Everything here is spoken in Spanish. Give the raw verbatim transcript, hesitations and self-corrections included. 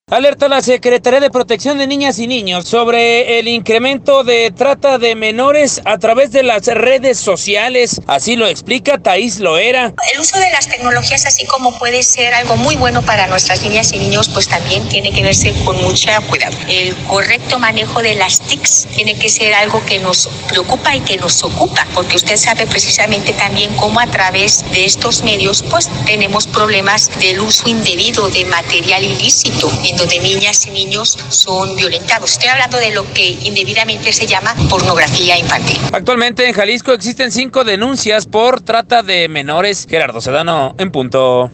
Alerta la Secretaría de Protección de Niñas y Niños sobre el incremento de trata de menores a través de las redes sociales. Así lo explica Thaís Loera. El uso de las tecnologías, así como puede ser algo muy bueno para nuestras niñas y niños, pues también tiene que verse con mucho cuidado. El correcto manejo de las T I Cs tiene que ser algo que nos preocupa y que nos ocupa, porque usted sabe precisamente también cómo a través de estos medios pues tenemos problemas del uso indebido de material ilícito, donde niñas y niños son violentados. Estoy hablando de lo que indebidamente se llama pornografía infantil. Actualmente en Jalisco existen cinco denuncias por trata de menores. Gerardo Sedano, en punto.